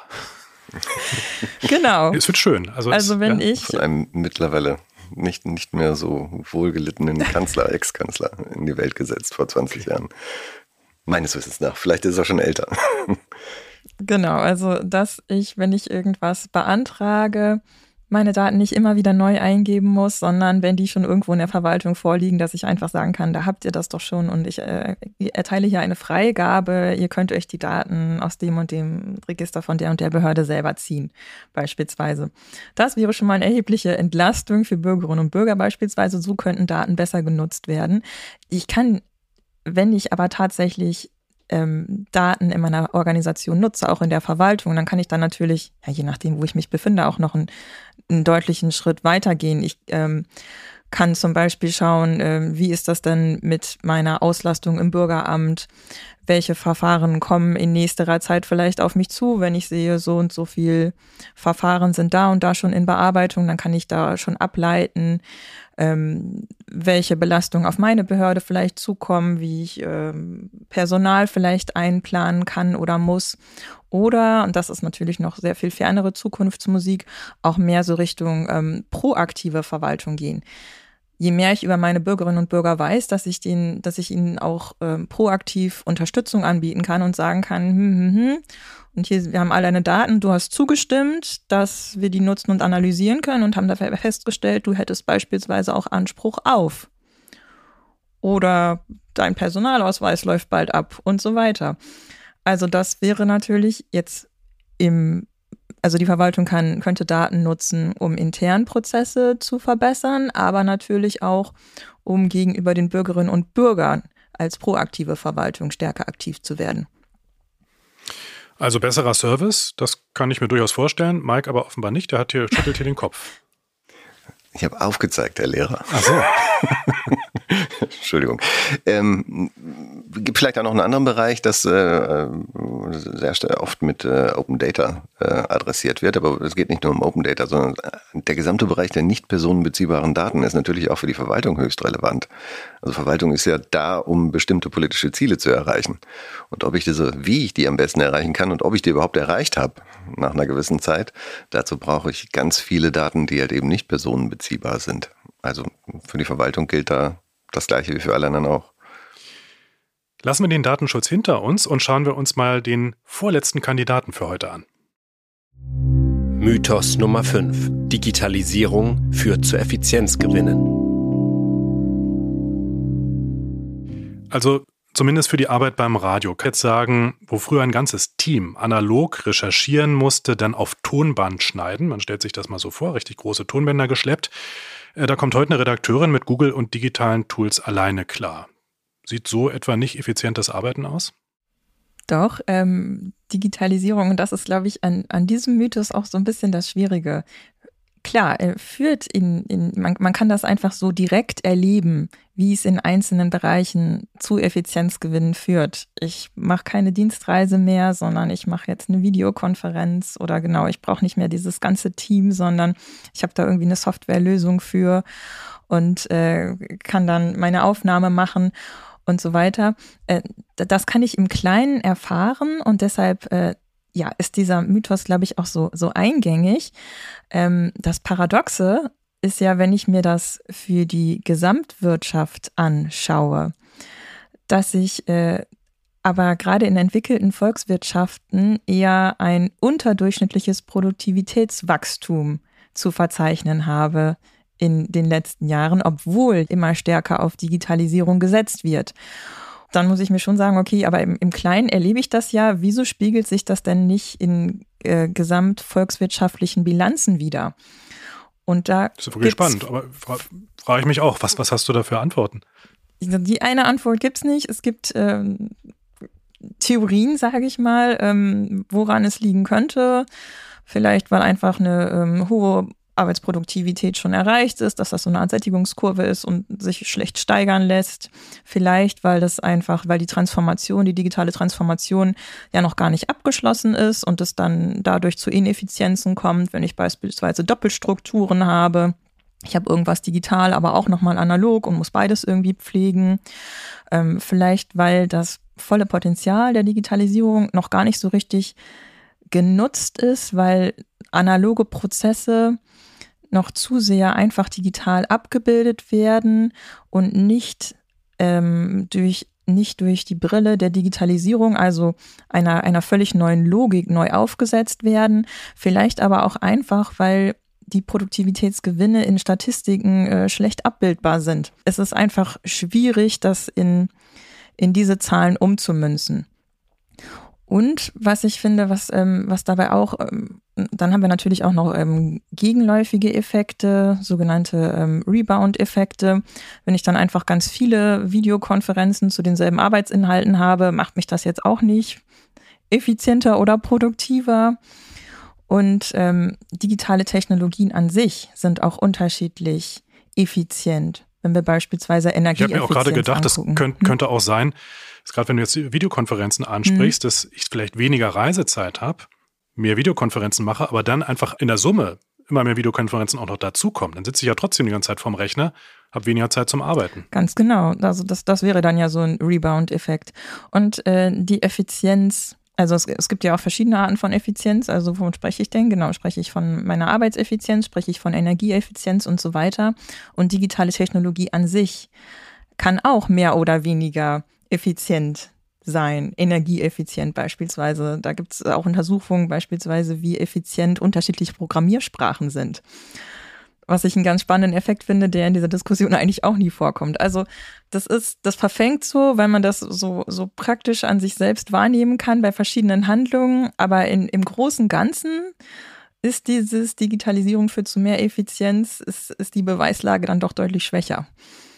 Genau. Es wird schön. Also wenn ich von einem mittlerweile nicht mehr so wohlgelittenen Kanzler, Ex-Kanzler in die Welt gesetzt vor 20 Jahren. Meines Wissens nach. Vielleicht ist er schon älter. Genau, also dass ich, wenn ich irgendwas beantrage, meine Daten nicht immer wieder neu eingeben muss, sondern wenn die schon irgendwo in der Verwaltung vorliegen, dass ich einfach sagen kann, da habt ihr das doch schon und ich erteile hier eine Freigabe, ihr könnt euch die Daten aus dem und dem Register von der und der Behörde selber ziehen, beispielsweise. Das wäre schon mal eine erhebliche Entlastung für Bürgerinnen und Bürger beispielsweise. So könnten Daten besser genutzt werden. Ich kann, wenn ich aber tatsächlich Daten in meiner Organisation nutze, auch in der Verwaltung, dann kann ich dann natürlich, ja, je nachdem, wo ich mich befinde, auch noch einen deutlichen Schritt weitergehen. Ich kann zum Beispiel schauen, wie ist das denn mit meiner Auslastung im Bürgeramt? Welche Verfahren kommen in nächsterer Zeit vielleicht auf mich zu, wenn ich sehe, so und so viel Verfahren sind da und da schon in Bearbeitung, dann kann ich da schon ableiten, welche Belastungen auf meine Behörde vielleicht zukommen, wie ich Personal vielleicht einplanen kann oder muss. Oder, und das ist natürlich noch sehr viel fernere Zukunftsmusik, auch mehr so Richtung proaktive Verwaltung gehen. Je mehr ich über meine Bürgerinnen und Bürger weiß, dass ich ihnen auch proaktiv Unterstützung anbieten kann und sagen kann, und hier, wir haben alle deine Daten, du hast zugestimmt, dass wir die nutzen und analysieren können und haben dafür festgestellt, du hättest beispielsweise auch Anspruch auf. Oder dein Personalausweis läuft bald ab und so weiter. Also das wäre natürlich jetzt also die Verwaltung könnte Daten nutzen, um intern Prozesse zu verbessern, aber natürlich auch, um gegenüber den Bürgerinnen und Bürgern als proaktive Verwaltung stärker aktiv zu werden. Also besserer Service, das kann ich mir durchaus vorstellen. Mike aber offenbar nicht, schüttelt hier den Kopf. Ich habe aufgezeigt, Herr Lehrer. Ach so. Entschuldigung. Gibt vielleicht auch noch einen anderen Bereich, das sehr oft mit Open Data adressiert wird, aber es geht nicht nur um Open Data, sondern der gesamte Bereich der nicht personenbeziehbaren Daten ist natürlich auch für die Verwaltung höchst relevant. Also Verwaltung ist ja da, um bestimmte politische Ziele zu erreichen. Und wie ich die am besten erreichen kann und ob ich die überhaupt erreicht habe nach einer gewissen Zeit, dazu brauche ich ganz viele Daten, die halt eben nicht personenbeziehbar sind. Also für die Verwaltung gilt da das Gleiche wie für alle anderen auch. Lassen wir den Datenschutz hinter uns und schauen wir uns mal den vorletzten Kandidaten für heute an. Mythos Nummer 5. Digitalisierung führt zu Effizienzgewinnen. Also zumindest für die Arbeit beim Radio. Ich kann jetzt sagen, wo früher ein ganzes Team analog recherchieren musste, dann auf Tonband schneiden. Man stellt sich das mal so vor, richtig große Tonbänder geschleppt. Da kommt heute eine Redakteurin mit Google und digitalen Tools alleine klar. Sieht so etwa nicht effizientes Arbeiten aus? Doch, Digitalisierung, und das ist, glaube ich, an diesem Mythos auch so ein bisschen das Schwierige. Klar, führt man kann das einfach so direkt erleben, wie es in einzelnen Bereichen zu Effizienzgewinnen führt. Ich mache keine Dienstreise mehr, sondern ich mache jetzt eine Videokonferenz oder genau, ich brauche nicht mehr dieses ganze Team, sondern ich habe da irgendwie eine Softwarelösung für und kann dann meine Aufnahme machen und so weiter. Das kann ich im Kleinen erfahren und deshalb ist dieser Mythos, glaube ich, auch so eingängig. Das Paradoxe ist ja, wenn ich mir das für die Gesamtwirtschaft anschaue, dass ich aber gerade in entwickelten Volkswirtschaften eher ein unterdurchschnittliches Produktivitätswachstum zu verzeichnen habe in den letzten Jahren, obwohl immer stärker auf Digitalisierung gesetzt wird. Dann muss ich mir schon sagen, okay, aber im Kleinen erlebe ich das ja. Wieso spiegelt sich das denn nicht in gesamtvolkswirtschaftlichen Bilanzen wider? Und da das ist wirklich spannend, aber frage ich mich auch, was hast du da für Antworten? Die eine Antwort gibt es nicht. Es gibt Theorien, sage ich mal, woran es liegen könnte. Vielleicht, weil einfach eine hohe Arbeitsproduktivität schon erreicht ist, dass das so eine Art Sättigungskurve ist und sich schlecht steigern lässt. Vielleicht, weil die Transformation, die digitale Transformation ja noch gar nicht abgeschlossen ist und es dann dadurch zu Ineffizienzen kommt, wenn ich beispielsweise Doppelstrukturen habe. Ich habe irgendwas digital, aber auch nochmal analog und muss beides irgendwie pflegen. Vielleicht, weil das volle Potenzial der Digitalisierung noch gar nicht so richtig genutzt ist, weil analoge Prozesse noch zu sehr einfach digital abgebildet werden und nicht durch die Brille der Digitalisierung, also einer völlig neuen Logik neu aufgesetzt werden. Vielleicht aber auch einfach, weil die Produktivitätsgewinne in Statistiken schlecht abbildbar sind. Es ist einfach schwierig, das in diese Zahlen umzumünzen. Und was ich finde, was dabei auch, dann haben wir natürlich auch noch gegenläufige Effekte, sogenannte Rebound-Effekte. Wenn ich dann einfach ganz viele Videokonferenzen zu denselben Arbeitsinhalten habe, macht mich das jetzt auch nicht effizienter oder produktiver. Und digitale Technologien an sich sind auch unterschiedlich effizient, wenn wir beispielsweise Energieeffizienz Ich habe mir auch gerade gedacht, angucken. das könnte auch sein, dass gerade wenn du jetzt Videokonferenzen ansprichst, dass ich vielleicht weniger Reisezeit habe, mehr Videokonferenzen mache, aber dann einfach in der Summe immer mehr Videokonferenzen auch noch dazukommen. Dann sitze ich ja trotzdem die ganze Zeit vorm Rechner, habe weniger Zeit zum Arbeiten. Ganz genau. Also das wäre dann ja so ein Rebound-Effekt. Und die Effizienz, also es gibt ja auch verschiedene Arten von Effizienz. Also wovon spreche ich denn? Genau, spreche ich von meiner Arbeitseffizienz, spreche ich von Energieeffizienz und so weiter. Und digitale Technologie an sich kann auch mehr oder weniger effizient sein, energieeffizient beispielsweise. Da gibt es auch Untersuchungen beispielsweise, wie effizient unterschiedliche Programmiersprachen sind. Was ich einen ganz spannenden Effekt finde, der in dieser Diskussion eigentlich auch nie vorkommt. Also das verfängt so, weil man das so praktisch an sich selbst wahrnehmen kann bei verschiedenen Handlungen, aber im großen Ganzen ist dieses Digitalisierung führt zu mehr Effizienz, ist die Beweislage dann doch deutlich schwächer.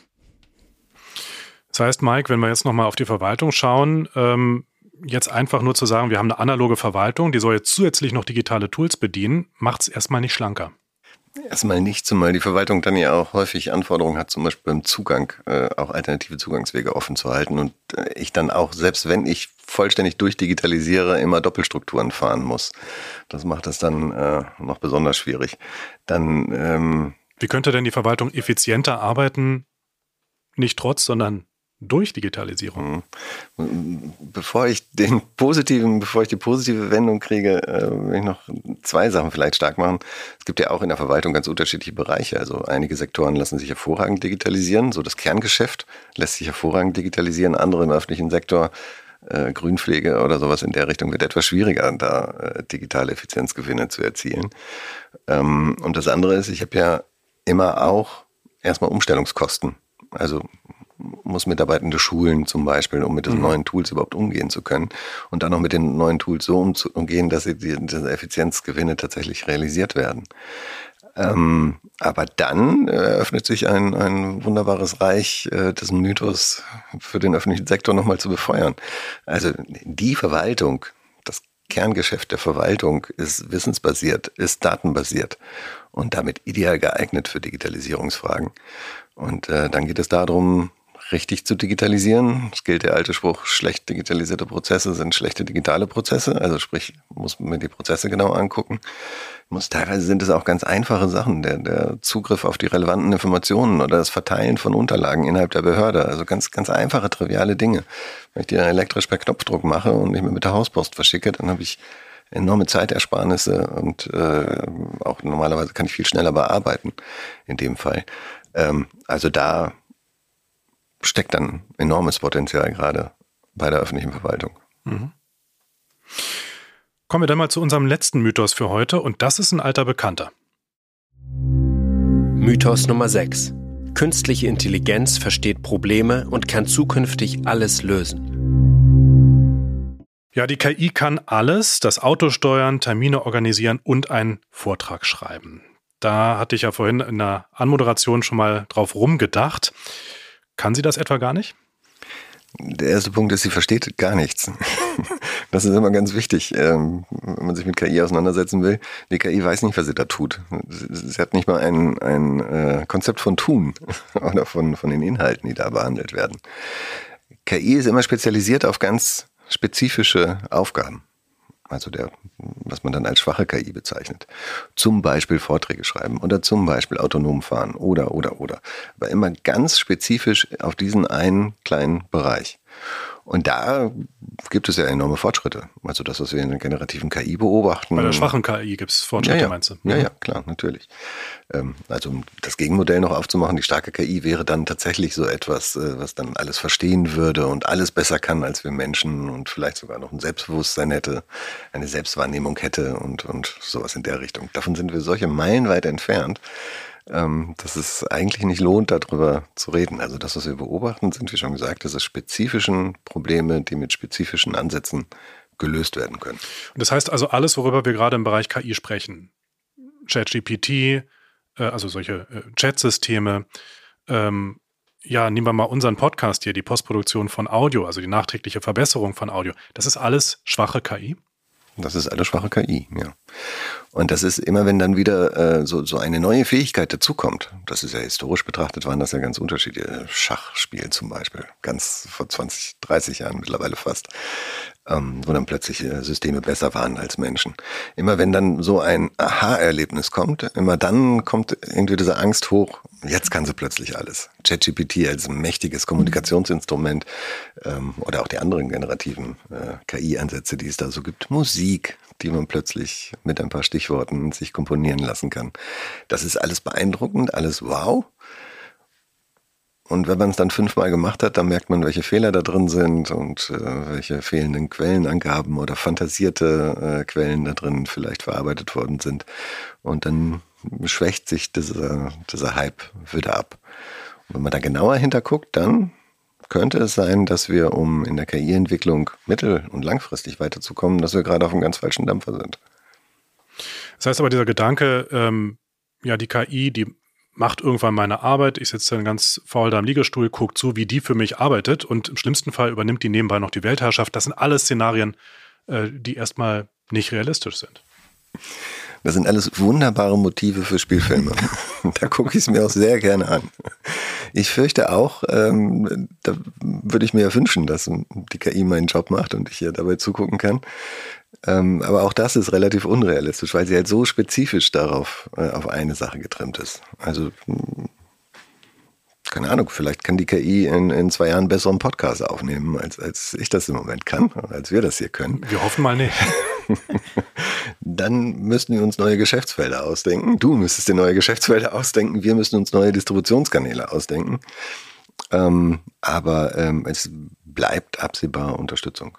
Das heißt, Mike, wenn wir jetzt nochmal auf die Verwaltung schauen, jetzt einfach nur zu sagen, wir haben eine analoge Verwaltung, die soll jetzt zusätzlich noch digitale Tools bedienen, macht es erstmal nicht schlanker. Erstmal nicht, zumal die Verwaltung dann ja auch häufig Anforderungen hat, zum Beispiel beim Zugang auch alternative Zugangswege offen zu halten und ich dann auch, selbst wenn ich vollständig durchdigitalisiere, immer Doppelstrukturen fahren muss. Das macht das dann noch besonders schwierig. Dann wie könnte denn die Verwaltung effizienter arbeiten, nicht trotz, sondern durch Digitalisierung? Bevor ich die positive Wendung kriege, will ich noch zwei Sachen vielleicht stark machen. Es gibt ja auch in der Verwaltung ganz unterschiedliche Bereiche. Also einige Sektoren lassen sich hervorragend digitalisieren. So das Kerngeschäft lässt sich hervorragend digitalisieren. Andere im öffentlichen Sektor, Grünpflege oder sowas in der Richtung, wird etwas schwieriger, da digitale Effizienzgewinne zu erzielen. Und das andere ist, ich habe ja immer auch erstmal Umstellungskosten. Also muss Mitarbeitende schulen zum Beispiel, um mit diesen neuen Tools überhaupt umgehen zu können und dann auch mit den neuen Tools so umgehen, dass diese Effizienzgewinne tatsächlich realisiert werden. Aber dann eröffnet sich ein wunderbares Reich des Mythos für den öffentlichen Sektor nochmal zu befeuern. Also die Verwaltung, das Kerngeschäft der Verwaltung ist wissensbasiert, ist datenbasiert und damit ideal geeignet für Digitalisierungsfragen. Und dann geht es darum, richtig zu digitalisieren. Es gilt der alte Spruch, schlecht digitalisierte Prozesse sind schlechte digitale Prozesse. Also sprich, muss man die Prozesse genau angucken. Teilweise sind es auch ganz einfache Sachen, der Zugriff auf die relevanten Informationen oder das Verteilen von Unterlagen innerhalb der Behörde. Also ganz, ganz einfache, triviale Dinge. Wenn ich die elektrisch per Knopfdruck mache und nicht mehr mit der Hauspost verschicke, dann habe ich enorme Zeitersparnisse und auch normalerweise kann ich viel schneller bearbeiten in dem Fall. Also da steckt dann enormes Potenzial gerade bei der öffentlichen Verwaltung. Mhm. Kommen wir dann mal zu unserem letzten Mythos für heute und das ist ein alter Bekannter. Mythos Nummer 6. Künstliche Intelligenz versteht Probleme und kann zukünftig alles lösen. Ja, die KI kann alles, das Auto steuern, Termine organisieren und einen Vortrag schreiben. Da hatte ich ja vorhin in der Anmoderation schon mal drauf rumgedacht. Kann sie das etwa gar nicht? Der erste Punkt ist, sie versteht gar nichts. Das ist immer ganz wichtig, wenn man sich mit KI auseinandersetzen will. Die KI weiß nicht, was sie da tut. Sie hat nicht mal ein Konzept von Tun oder von den Inhalten, die da behandelt werden. KI ist immer spezialisiert auf ganz spezifische Aufgaben. Also was man dann als schwache KI bezeichnet. Zum Beispiel Vorträge schreiben oder zum Beispiel autonom fahren oder. Aber immer ganz spezifisch auf diesen einen kleinen Bereich. Und da gibt es ja enorme Fortschritte. Also das, was wir in der generativen KI beobachten. Bei der schwachen KI gibt es Fortschritte, ja. Meinst du? Ja, klar, natürlich. Also um das Gegenmodell noch aufzumachen, die starke KI wäre dann tatsächlich so etwas, was dann alles verstehen würde und alles besser kann als wir Menschen und vielleicht sogar noch ein Selbstbewusstsein hätte, eine Selbstwahrnehmung hätte und sowas in der Richtung. Davon sind wir solche meilenweit entfernt, dass es eigentlich nicht lohnt, darüber zu reden. Also das, was wir beobachten, sind, wie schon gesagt, diese spezifischen Probleme, die mit spezifischen Ansätzen gelöst werden können. Und das heißt also, alles, worüber wir gerade im Bereich KI sprechen, ChatGPT, also solche Chat-Systeme, nehmen wir mal unseren Podcast hier, die Postproduktion von Audio, also die nachträgliche Verbesserung von Audio, das ist alles schwache KI? Das ist alles schwache KI, ja. Und das ist immer, wenn dann wieder so eine neue Fähigkeit dazukommt. Das ist ja historisch betrachtet, waren das ja ganz unterschiedliche. Schachspiel zum Beispiel, ganz vor 20, 30 Jahren mittlerweile fast, wo dann plötzlich Systeme besser waren als Menschen. Immer wenn dann so ein Aha-Erlebnis kommt, immer dann kommt irgendwie diese Angst hoch, jetzt kann sie plötzlich alles. ChatGPT als mächtiges Kommunikationsinstrument oder auch die anderen generativen KI-Ansätze, die es da so gibt. Musik, die man plötzlich mit ein paar Stichworten sich komponieren lassen kann. Das ist alles beeindruckend, alles wow. Und wenn man es dann 5-mal gemacht hat, dann merkt man, welche Fehler da drin sind und welche fehlenden Quellenangaben oder fantasierte Quellen da drin vielleicht verarbeitet worden sind. Und dann schwächt sich dieser Hype wieder ab. Und wenn man da genauer hinterguckt, dann könnte es sein, dass wir, um in der KI-Entwicklung mittel- und langfristig weiterzukommen, dass wir gerade auf einem ganz falschen Dampfer sind. Das heißt aber, dieser Gedanke, die KI, die macht irgendwann meine Arbeit, ich sitze dann ganz faul da im Liegestuhl, gucke zu, wie die für mich arbeitet und im schlimmsten Fall übernimmt die nebenbei noch die Weltherrschaft. Das sind alles Szenarien, die erstmal nicht realistisch sind. Das sind alles wunderbare Motive für Spielfilme. Da gucke ich es mir auch sehr gerne an. Ich fürchte auch, da würde ich mir ja wünschen, dass die KI meinen Job macht und ich hier dabei zugucken kann. Aber auch das ist relativ unrealistisch, weil sie halt so spezifisch darauf auf eine Sache getrimmt ist. Also keine Ahnung, vielleicht kann die KI in 2 Jahren einen besseren Podcast aufnehmen, als ich das im Moment kann, als wir das hier können. Wir hoffen mal nicht. Dann müssten wir uns neue Geschäftsfelder ausdenken. Du müsstest dir neue Geschäftsfelder ausdenken. Wir müssen uns neue Distributionskanäle ausdenken. Aber es bleibt absehbar Unterstützung.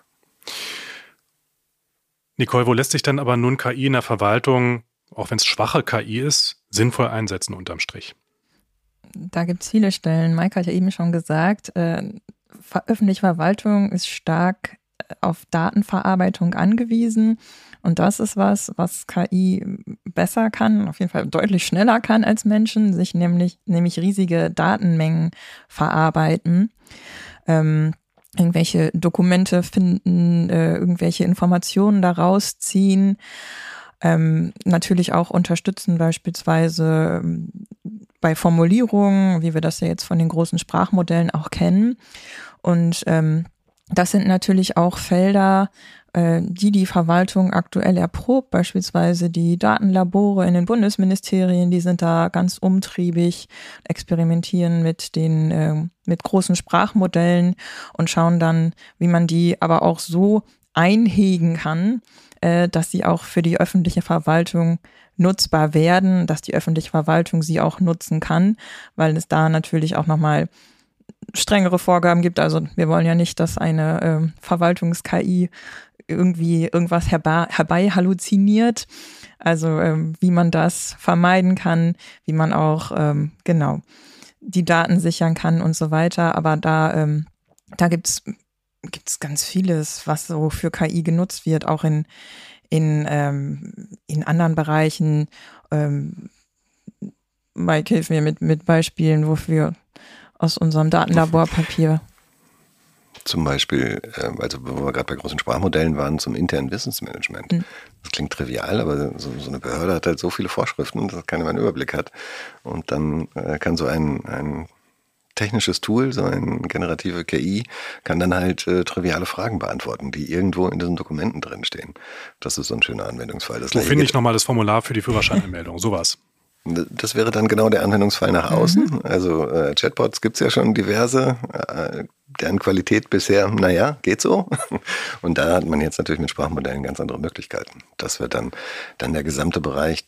Nicole, wo lässt sich dann aber nun KI in der Verwaltung, auch wenn es schwache KI ist, sinnvoll einsetzen unterm Strich? Da gibt es viele Stellen. Mike hat ja eben schon gesagt, öffentliche Verwaltung ist stark auf Datenverarbeitung angewiesen. Und das ist was KI besser kann, auf jeden Fall deutlich schneller kann als Menschen, sich nämlich riesige Datenmengen verarbeiten, irgendwelche Dokumente finden, irgendwelche Informationen daraus ziehen, natürlich auch unterstützen beispielsweise bei Formulierungen, wie wir das ja jetzt von den großen Sprachmodellen auch kennen. Und das sind natürlich auch Felder, die Verwaltung aktuell erprobt, beispielsweise die Datenlabore in den Bundesministerien, die sind da ganz umtriebig, experimentieren mit großen Sprachmodellen und schauen dann, wie man die aber auch so einhegen kann, dass sie auch für die öffentliche Verwaltung nutzbar werden, dass die öffentliche Verwaltung sie auch nutzen kann, weil es da natürlich auch nochmal strengere Vorgaben gibt. Also wir wollen ja nicht, dass eine Verwaltungs-KI irgendwie irgendwas herbei halluziniert. Also wie man das vermeiden kann, wie man auch die Daten sichern kann und so weiter. Aber da gibt's ganz vieles, was so für KI genutzt wird, auch in anderen Bereichen. Mike, hilf mir mit Beispielen, wofür aus unserem Datenlaborpapier. Zum Beispiel, also wo wir gerade bei großen Sprachmodellen waren, zum internen Wissensmanagement. Das klingt trivial, aber so eine Behörde hat halt so viele Vorschriften, dass keiner mehr einen Überblick hat. Und dann kann so ein technisches Tool, so eine generative KI, kann dann halt triviale Fragen beantworten, die irgendwo in diesen Dokumenten drinstehen. Das ist so ein schöner Anwendungsfall. Wo finde ich nochmal das Formular für die Führerscheinanmeldung? Sowas. Das wäre dann genau der Anwendungsfall nach außen. Also Chatbots gibt es ja schon diverse, deren Qualität bisher, geht so. Und da hat man jetzt natürlich mit Sprachmodellen ganz andere Möglichkeiten. Das wird dann der gesamte Bereich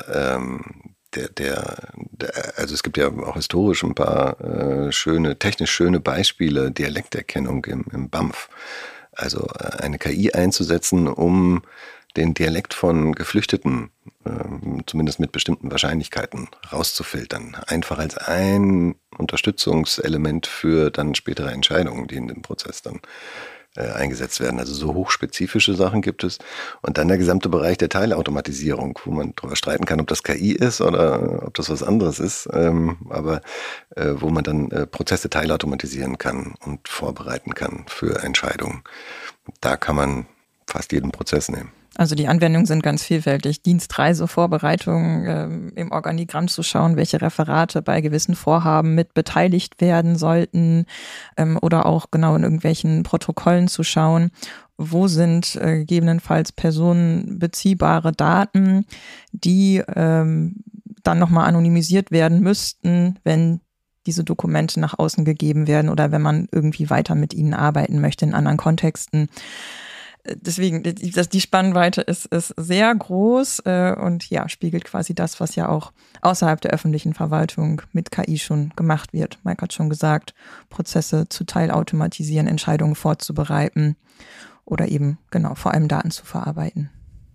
also es gibt ja auch historisch ein paar technisch schöne Beispiele, Dialekterkennung im BAMF. Also eine KI einzusetzen, um den Dialekt von Geflüchteten, zumindest mit bestimmten Wahrscheinlichkeiten, rauszufiltern. Einfach als ein Unterstützungselement für dann spätere Entscheidungen, die in dem Prozess dann eingesetzt werden. Also so hochspezifische Sachen gibt es. Und dann der gesamte Bereich der Teilautomatisierung, wo man darüber streiten kann, ob das KI ist oder ob das was anderes ist, aber wo man dann Prozesse teilautomatisieren kann und vorbereiten kann für Entscheidungen. Da kann man fast jeden Prozess nehmen. Also die Anwendungen sind ganz vielfältig. Dienstreise, Vorbereitung, im Organigramm zu schauen, welche Referate bei gewissen Vorhaben mit beteiligt werden sollten, oder auch genau in irgendwelchen Protokollen zu schauen, wo sind gegebenenfalls personenbeziehbare Daten, die dann nochmal anonymisiert werden müssten, wenn diese Dokumente nach außen gegeben werden oder wenn man irgendwie weiter mit ihnen arbeiten möchte in anderen Kontexten. Deswegen, die Spannweite ist sehr groß und ja, spiegelt quasi das, was ja auch außerhalb der öffentlichen Verwaltung mit KI schon gemacht wird. Mike hat schon gesagt, Prozesse zu teilautomatisieren, Entscheidungen vorzubereiten oder eben genau vor allem Daten zu verarbeiten.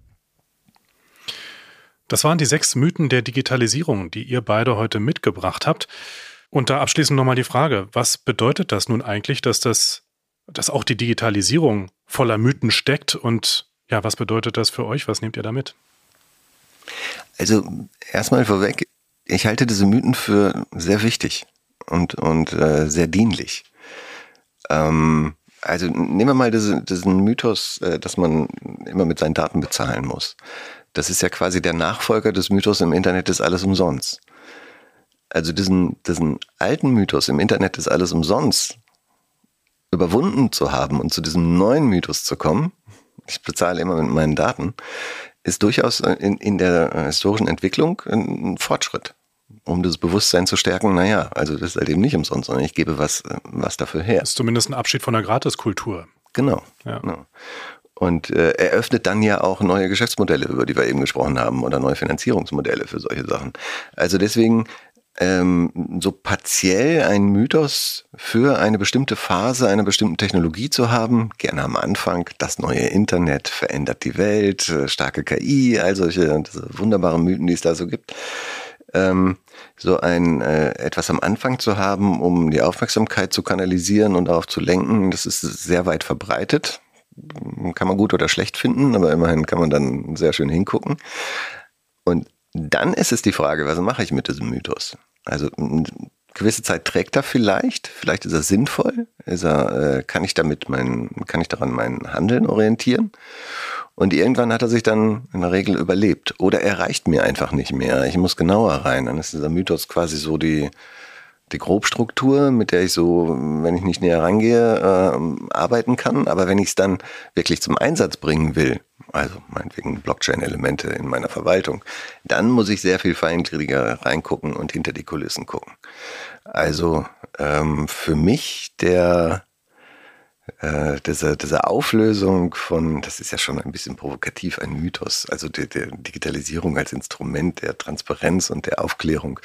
Das waren die 6 Mythen der Digitalisierung, die ihr beide heute mitgebracht habt. Und da abschließend nochmal die Frage, was bedeutet das nun eigentlich, dass auch die Digitalisierung voller Mythen steckt und ja, was bedeutet das für euch? Was nehmt ihr da mit? Also erstmal vorweg, ich halte diese Mythen für sehr wichtig und sehr dienlich. Also nehmen wir mal diesen Mythos, dass man immer mit seinen Daten bezahlen muss. Das ist ja quasi der Nachfolger des Mythos, im Internet ist alles umsonst. Also diesen alten Mythos, im Internet ist alles umsonst, überwunden zu haben und zu diesem neuen Mythos zu kommen, ich bezahle immer mit meinen Daten, ist durchaus in der historischen Entwicklung ein Fortschritt, um das Bewusstsein zu stärken, also das ist halt eben nicht umsonst, sondern ich gebe was dafür her. Das ist zumindest ein Abschied von der Gratiskultur. Genau. Ja. Genau. Und eröffnet dann ja auch neue Geschäftsmodelle, über die wir eben gesprochen haben, oder neue Finanzierungsmodelle für solche Sachen. Also deswegen so partiell einen Mythos für eine bestimmte Phase einer bestimmten Technologie zu haben, gerne am Anfang, das neue Internet verändert die Welt, starke KI, all solche wunderbaren Mythen, die es da so gibt. So etwas am Anfang zu haben, um die Aufmerksamkeit zu kanalisieren und darauf zu lenken, das ist sehr weit verbreitet. Kann man gut oder schlecht finden, aber immerhin kann man dann sehr schön hingucken. Und dann ist es die Frage, was mache ich mit diesem Mythos? Also eine gewisse Zeit trägt er vielleicht ist er sinnvoll, kann ich daran mein Handeln orientieren? Und irgendwann hat er sich dann in der Regel überlebt. Oder er reicht mir einfach nicht mehr, ich muss genauer rein. Dann ist dieser Mythos quasi so die Grobstruktur, mit der ich so, wenn ich nicht näher rangehe, arbeiten kann. Aber wenn ich es dann wirklich zum Einsatz bringen will, also meinetwegen Blockchain-Elemente in meiner Verwaltung, dann muss ich sehr viel feingliedriger reingucken und hinter die Kulissen gucken. Also für mich diese Auflösung von, das ist ja schon ein bisschen provokativ, ein Mythos, also der Digitalisierung als Instrument der Transparenz und der Aufklärung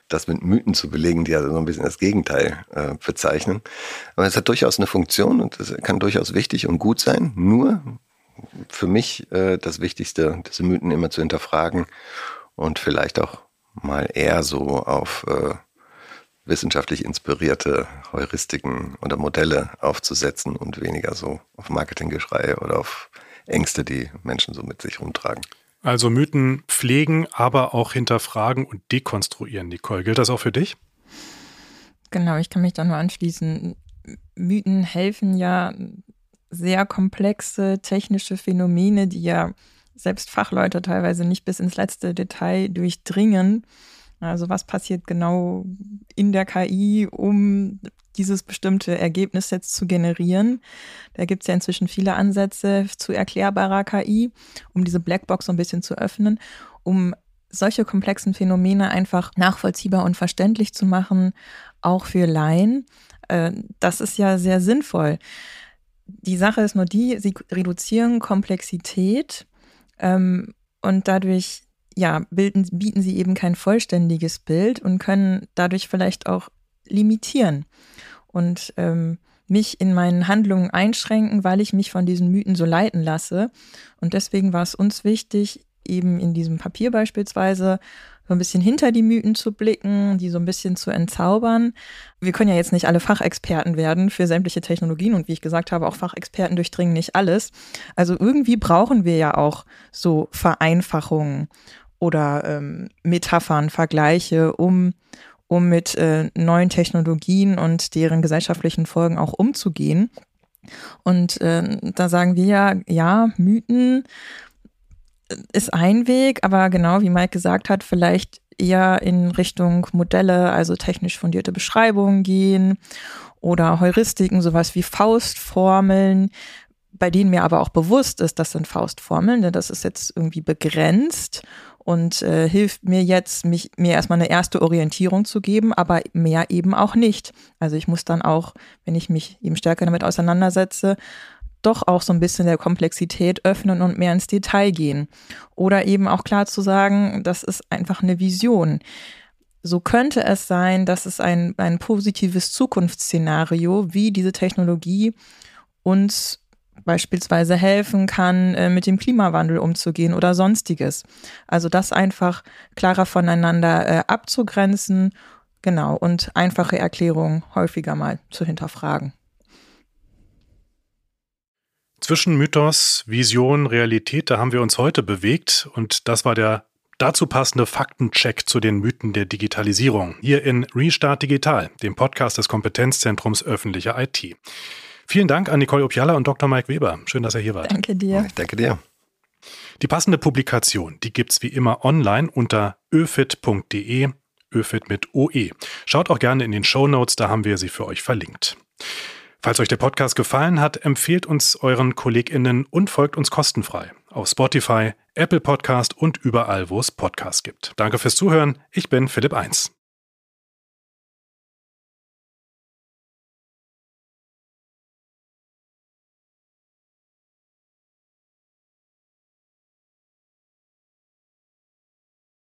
das mit Mythen zu belegen, die also so ein bisschen das Gegenteil bezeichnen. Aber es hat durchaus eine Funktion und es kann durchaus wichtig und gut sein. Nur für mich das Wichtigste, diese Mythen immer zu hinterfragen und vielleicht auch mal eher so auf wissenschaftlich inspirierte Heuristiken oder Modelle aufzusetzen und weniger so auf Marketinggeschrei oder auf Ängste, die Menschen so mit sich rumtragen. Also Mythen pflegen, aber auch hinterfragen und dekonstruieren. Nicole, gilt das auch für dich? Genau, ich kann mich da nur anschließen. Mythen helfen ja, sehr komplexe technische Phänomene, die ja selbst Fachleute teilweise nicht bis ins letzte Detail durchdringen. Also was passiert genau in der KI, um dieses bestimmte Ergebnis jetzt zu generieren? Da gibt es ja inzwischen viele Ansätze zu erklärbarer KI, um diese Blackbox so ein bisschen zu öffnen, um solche komplexen Phänomene einfach nachvollziehbar und verständlich zu machen, auch für Laien. Das ist ja sehr sinnvoll. Die Sache ist nur die, sie reduzieren Komplexität und dadurch bieten sie eben kein vollständiges Bild und können dadurch vielleicht auch limitieren und mich in meinen Handlungen einschränken, weil ich mich von diesen Mythen so leiten lasse. Und deswegen war es uns wichtig, eben in diesem Papier beispielsweise so ein bisschen hinter die Mythen zu blicken, die so ein bisschen zu entzaubern. Wir können ja jetzt nicht alle Fachexperten werden für sämtliche Technologien und wie ich gesagt habe, auch Fachexperten durchdringen nicht alles. Also irgendwie brauchen wir ja auch so Vereinfachungen oder Metaphern, Vergleiche, um mit neuen Technologien und deren gesellschaftlichen Folgen auch umzugehen. Und da sagen wir ja, Mythen ist ein Weg, aber genau wie Mike gesagt hat, vielleicht eher in Richtung Modelle, also technisch fundierte Beschreibungen gehen oder Heuristiken, sowas wie Faustformeln, bei denen mir aber auch bewusst ist, das sind Faustformeln, denn das ist jetzt irgendwie begrenzt und hilft mir jetzt, mir erstmal eine erste Orientierung zu geben, aber mehr eben auch nicht. Also ich muss dann auch, wenn ich mich eben stärker damit auseinandersetze, doch auch so ein bisschen der Komplexität öffnen und mehr ins Detail gehen. Oder eben auch klar zu sagen, das ist einfach eine Vision. So könnte es sein, dass es ein positives Zukunftsszenario, wie diese Technologie uns beispielsweise helfen kann, mit dem Klimawandel umzugehen oder Sonstiges. Also das einfach klarer voneinander abzugrenzen, genau, und einfache Erklärungen häufiger mal zu hinterfragen. Zwischen Mythos, Vision, Realität, da haben wir uns heute bewegt und das war der dazu passende Faktencheck zu den Mythen der Digitalisierung. Hier in Restart Digital, dem Podcast des Kompetenzzentrums öffentliche IT. Vielen Dank an Nicole Opjala und Dr. Mike Weber. Schön, dass ihr hier wart. Danke dir. Ich danke dir. Die passende Publikation, die gibt's wie immer online unter öfit.de, öfit mit OE. Schaut auch gerne in den Shownotes, da haben wir sie für euch verlinkt. Falls euch der Podcast gefallen hat, empfehlt uns euren KollegInnen und folgt uns kostenfrei auf Spotify, Apple Podcast und überall, wo es Podcasts gibt. Danke fürs Zuhören. Ich bin Philipp 1.